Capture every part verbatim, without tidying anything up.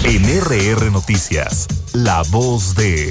En R R Noticias, la voz de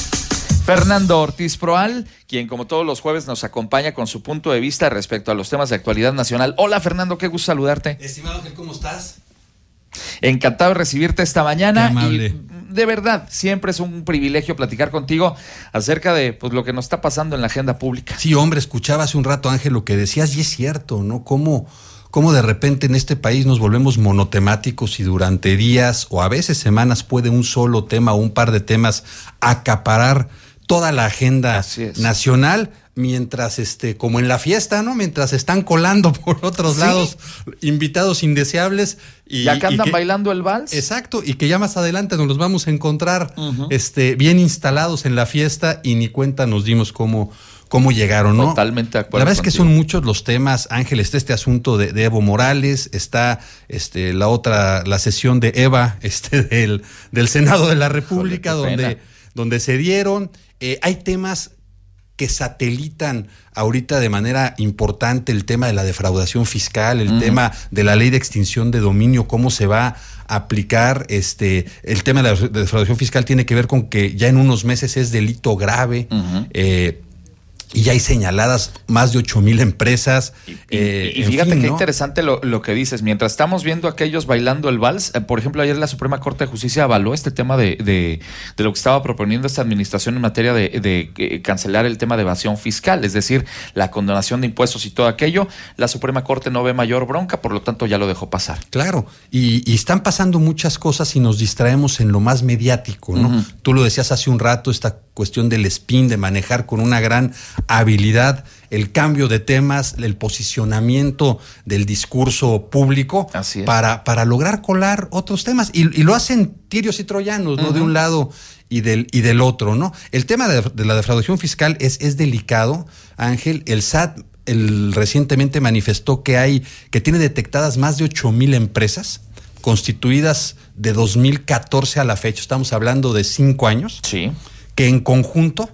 Fernando Ortiz Proal, quien como todos los jueves nos acompaña con su punto de vista respecto a los temas de actualidad nacional. Hola Fernando, qué gusto saludarte. Estimado Ángel, ¿cómo estás? Encantado de recibirte esta mañana. Qué amable. Y de verdad, siempre es un privilegio platicar contigo acerca de pues, lo que nos está pasando en la agenda pública. Sí, hombre, escuchaba hace un rato, Ángel, lo que decías y es cierto, ¿no? Cómo, cómo de repente en este país nos volvemos monotemáticos y durante días o a veces semanas puede un solo tema o un par de temas acaparar toda la agenda nacional, mientras, este, como en la fiesta, ¿no? Mientras están colando por otros sí. lados invitados indeseables. Y ya que andan y que, bailando el vals. Exacto, y que ya más adelante nos los vamos a encontrar uh-huh. este, bien instalados en la fiesta y ni cuenta nos dimos cómo, cómo llegaron, ¿no? Totalmente de acuerdo. La verdad contigo. Es que son muchos los temas, Ángel. Está este asunto de, de Evo Morales, está este, la otra, la sesión de Eva este, del, del Senado de la República, Joder, donde, donde se dieron. Eh, hay temas que satelitan ahorita de manera importante, el tema de la defraudación fiscal, el uh-huh. tema de la ley de extinción de dominio, cómo se va a aplicar. Este, el tema de la defraudación fiscal tiene que ver con que ya en unos meses es delito grave. Uh-huh. Eh, Y ya hay señaladas más de ocho mil empresas. Y, eh, y, y fíjate fin, qué ¿no? interesante lo, lo que dices. Mientras estamos viendo a aquellos bailando el vals, eh, por ejemplo, ayer la Suprema Corte de Justicia avaló este tema de, de, de lo que estaba proponiendo esta administración en materia de, de, de cancelar el tema de evasión fiscal, es decir, la condonación de impuestos y todo aquello. La Suprema Corte no ve mayor bronca, por lo tanto ya lo dejó pasar. Claro, y, y están pasando muchas cosas y nos distraemos en lo más mediático, ¿no? Uh-huh. Tú lo decías hace un rato, esta cuestión del spin, de manejar con una gran habilidad el cambio de temas, el posicionamiento del discurso público para, para lograr colar otros temas. Y, y lo hacen tirios y troyanos, ¿no? Uh-huh. De un lado y del, y del otro, ¿no? El tema de, de la defraudación fiscal es, es delicado, Ángel. El S A T el, recientemente manifestó que hay, que tiene detectadas más de ocho mil empresas constituidas de dos mil catorce a la fecha. Estamos hablando de cinco años. Sí. Que en conjunto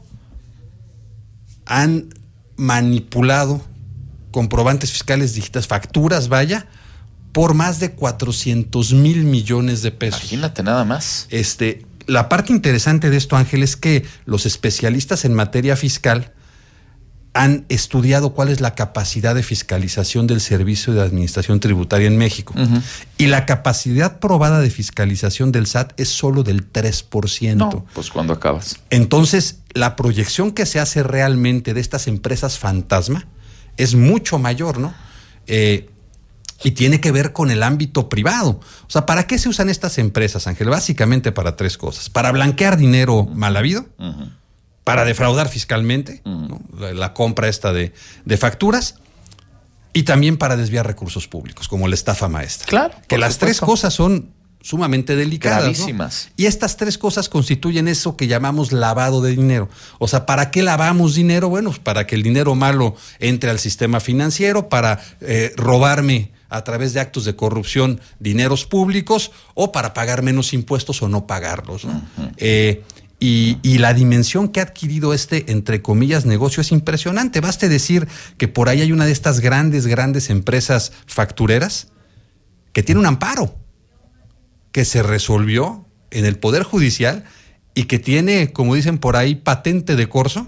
han manipulado comprobantes fiscales digitales, facturas, vaya, por más de cuatrocientos mil millones de pesos. Imagínate nada más. Este, la parte interesante de esto, Ángel, es que los especialistas en materia fiscal han estudiado cuál es la capacidad de fiscalización del Servicio de Administración Tributaria en México. Uh-huh. Y la capacidad probada de fiscalización del S A T es solo del tres por ciento. No, pues ¿cuándo acabas? Entonces, la proyección que se hace realmente de estas empresas fantasma es mucho mayor, ¿no? Eh, y tiene que ver con el ámbito privado. O sea, ¿para qué se usan estas empresas, Ángel? Básicamente para tres cosas. Para blanquear dinero uh-huh. mal habido. Uh-huh. Para defraudar fiscalmente, uh-huh. ¿no? la, la compra esta de, de facturas, y también para desviar recursos públicos, como la estafa maestra. Claro. Que las supuesto. tres cosas son sumamente delicadas. Gravísimas. ¿no? Y estas tres cosas constituyen eso que llamamos lavado de dinero. O sea, ¿para qué lavamos dinero? Bueno, para que el dinero malo entre al sistema financiero, para eh, robarme a través de actos de corrupción dineros públicos, o para pagar menos impuestos o no pagarlos, ¿no? Uh-huh. Eh, Y, y la dimensión que ha adquirido este, entre comillas, negocio es impresionante. Baste decir que por ahí hay una de estas grandes, grandes empresas factureras que tiene un amparo que se resolvió en el Poder Judicial y que tiene, como dicen por ahí, patente de corso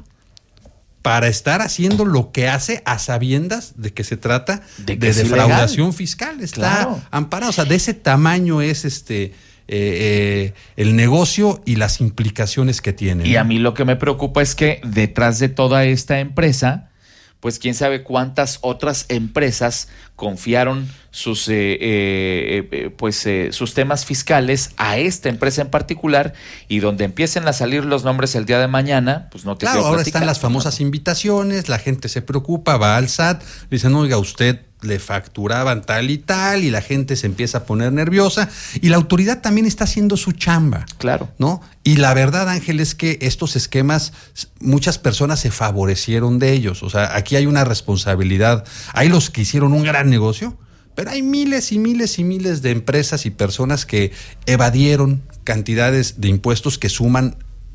para estar haciendo lo que hace a sabiendas de que se trata de, de defraudación fiscal. Está claro. amparado. O sea, de ese tamaño es este... Eh, eh, el negocio y las implicaciones que tiene. Y ¿no? a mí lo que me preocupa es que detrás de toda esta empresa, pues quién sabe cuántas otras empresas confiaron sus eh, eh, eh, pues eh, sus temas fiscales a esta empresa en particular, y donde empiecen a salir los nombres el día de mañana, pues no te claro, quiero ahora platicar, están las famosas ¿no? invitaciones, la gente se preocupa, va al S A T, le dicen, oiga, usted le facturaban tal y tal, y la gente se empieza a poner nerviosa, y la autoridad también está haciendo su chamba. Claro. ¿No? Y la verdad, Ángel, es que estos esquemas, muchas personas se favorecieron de ellos. O sea, aquí hay una responsabilidad. Hay los que hicieron un gran negocio, pero hay miles y miles y miles de empresas y personas que evadieron cantidades de impuestos que suman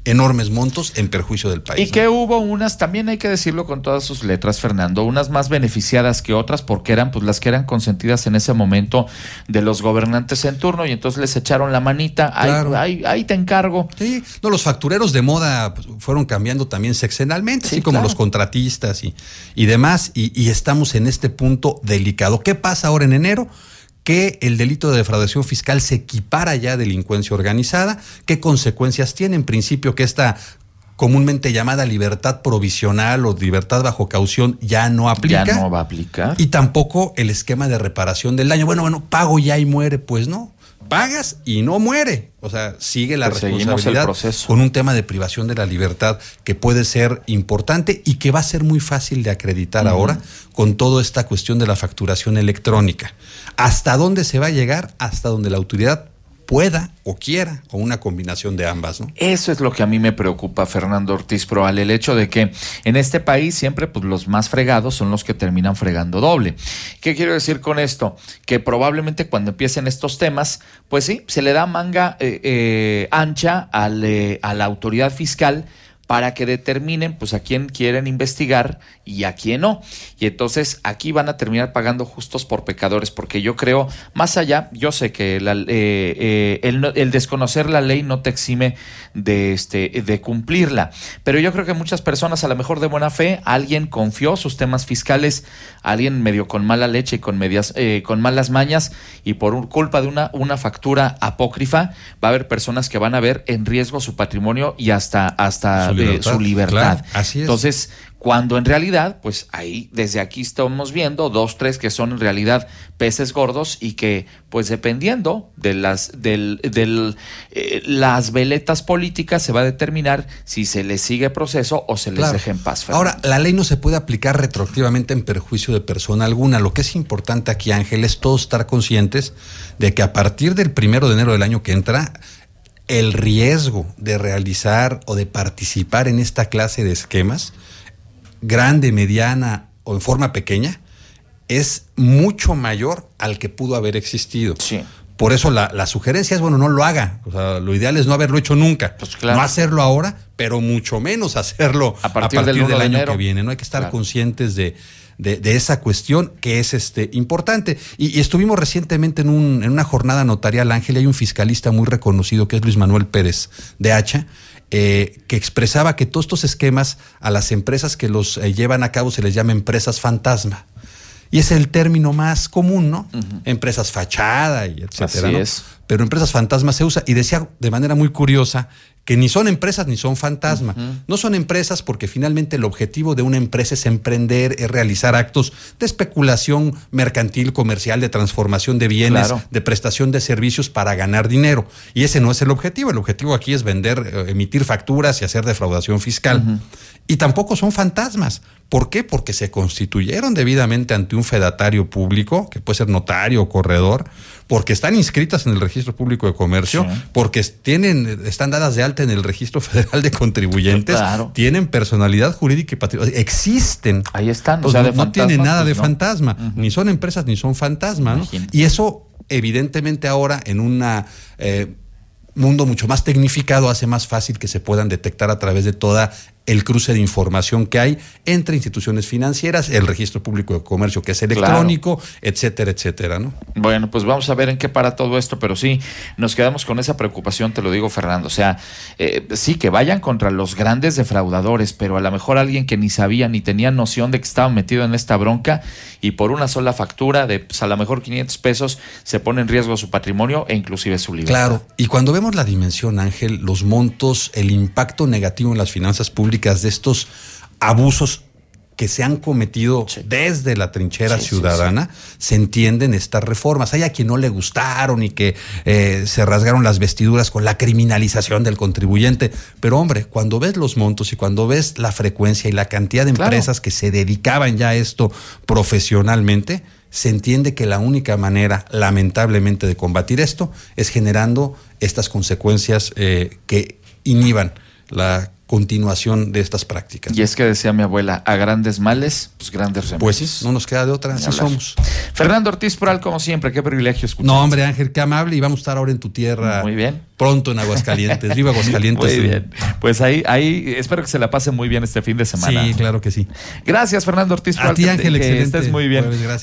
enormes montos en perjuicio del país. Y ¿no? que hubo unas, también hay que decirlo con todas sus letras, Fernando, unas más beneficiadas que otras porque eran pues las que eran consentidas en ese momento de los gobernantes en turno y entonces les echaron la manita, Claro. ahí, ahí, ahí te encargo. Sí, no, los factureros de moda pues, fueron cambiando también sexenalmente, Sí, así como claro. los contratistas y, y demás, y, y estamos en este punto delicado. ¿Qué pasa ahora en enero? Que el delito de defraudación fiscal se equipara ya a delincuencia organizada. ¿Qué consecuencias tiene? En principio que esta comúnmente llamada libertad provisional o libertad bajo caución ya no aplica. Ya no va a aplicar. Y tampoco el esquema de reparación del daño. Bueno, bueno, pago ya y muere. Pues no, pagas y no muere. O sea, sigue la Pues seguimos responsabilidad el proceso. con un tema de privación de la libertad que puede ser importante y que va a ser muy fácil de acreditar uh-huh. ahora con toda esta cuestión de la facturación electrónica. ¿Hasta dónde se va a llegar? Hasta donde la autoridad pueda o quiera, o una combinación de ambas, ¿no? Eso es lo que a mí me preocupa, Fernando Ortiz Proal, el hecho de que en este país siempre pues, los más fregados son los que terminan fregando doble. ¿Qué quiero decir con esto? Que probablemente cuando empiecen estos temas, pues sí, se le da manga eh, eh, ancha al, eh, a la autoridad fiscal para que determinen pues a quién quieren investigar y a quién no. Y entonces aquí van a terminar pagando justos por pecadores, porque yo creo, más allá, yo sé que la, eh, eh, el, el desconocer la ley no te exime de, este, de cumplirla, pero yo creo que muchas personas a lo mejor de buena fe, alguien confió sus temas fiscales, alguien medio con mala leche y con, medias, eh, con malas mañas, y por un, culpa de una, una factura apócrifa, va a haber personas que van a ver en riesgo su patrimonio y hasta, hasta su libertad. Eh, su libertad. Claro, así es. Entonces, cuando en realidad, pues ahí, desde aquí estamos viendo dos, tres que son en realidad peces gordos y que, pues dependiendo de las, del, del, eh, las veletas políticas, se va a determinar si se les sigue proceso o se les Claro. deja en paz. Fernando. Ahora, la ley no se puede aplicar retroactivamente en perjuicio de persona alguna. Lo que es importante aquí, Ángel, es todos estar conscientes de que a partir del primero de enero del año que entra, el riesgo de realizar o de participar en esta clase de esquemas, grande, mediana o en forma pequeña, es mucho mayor al que pudo haber existido. Sí. Por eso la, la sugerencia es, bueno, no lo haga. O sea, lo ideal es no haberlo hecho nunca. Pues claro. No hacerlo ahora, pero mucho menos hacerlo A partir a partir del uno del de año enero. que viene. No hay que estar Claro. conscientes de, de, de esa cuestión que es este importante. Y, y estuvimos recientemente en, un, en una jornada notarial, Ángel, y hay un fiscalista muy reconocido que es Luis Manuel Pérez de Hacha, eh, que expresaba que todos estos esquemas a las empresas que los eh, llevan a cabo se les llama empresas fantasma. Y es el término más común, ¿no? Uh-huh. Empresas fachada y etcétera. Así ¿no? es. Pero empresas fantasma se usa. Y decía de manera muy curiosa que ni son empresas ni son fantasma. Uh-huh. No son empresas porque finalmente el objetivo de una empresa es emprender, es realizar actos de especulación mercantil, comercial, de transformación de bienes, claro. de prestación de servicios para ganar dinero. Y ese no es el objetivo. El objetivo aquí es vender, eh, emitir facturas y hacer defraudación fiscal. Uh-huh. Y tampoco son fantasmas. ¿Por qué? Porque se constituyeron debidamente ante un fedatario público, que puede ser notario o corredor, porque están inscritas en el Registro Público de Comercio, sí. porque tienen, están dadas de alta en el Registro Federal de Contribuyentes, claro. tienen personalidad jurídica y patrimonio, existen. Ahí están. Pues o sea, no, de no tienen nada pues de no. fantasma, uh-huh. ni son empresas ni son fantasma, ¿no? Y eso, evidentemente, ahora en una eh, mundo mucho más tecnificado hace más fácil que se puedan detectar a través de toda el cruce de información que hay entre instituciones financieras, el Registro Público de Comercio que es electrónico, claro. etcétera, etcétera, ¿no? Bueno, pues vamos a ver en qué para todo esto, pero sí, nos quedamos con esa preocupación, te lo digo, Fernando, o sea, eh, sí, que vayan contra los grandes defraudadores, pero a lo mejor alguien que ni sabía ni tenía noción de que estaba metido en esta bronca y por una sola factura de, pues, a lo mejor quinientos pesos, se pone en riesgo su patrimonio e inclusive su libertad. Claro, y cuando vemos la dimensión, Ángel, los montos, el impacto negativo en las finanzas públicas de estos abusos que se han cometido sí. desde la trinchera sí, ciudadana, sí, sí. se entienden estas reformas. Hay a quien no le gustaron y que eh, se rasgaron las vestiduras con la criminalización del contribuyente, pero hombre, cuando ves los montos y cuando ves la frecuencia y la cantidad de empresas claro. que se dedicaban ya a esto profesionalmente, se entiende que la única manera, lamentablemente, de combatir esto es generando estas consecuencias eh, que inhiban la continuación de estas prácticas. Y es que decía mi abuela, a grandes males, pues grandes remedios. Pues sí, no nos queda de otra, así somos. Fernando Ortiz Proal, como siempre, qué privilegio escuchar. No, hombre, Ángel, qué amable, y vamos a estar ahora en tu tierra. Muy bien. Pronto en Aguascalientes. Viva Aguascalientes. Muy bien. Pues ahí, ahí espero que se la pase muy bien este fin de semana. Sí, claro que sí. Gracias, Fernando Ortiz Proal. A ti, Ángel, que, excelente. Que estés muy bien. Pues, gracias.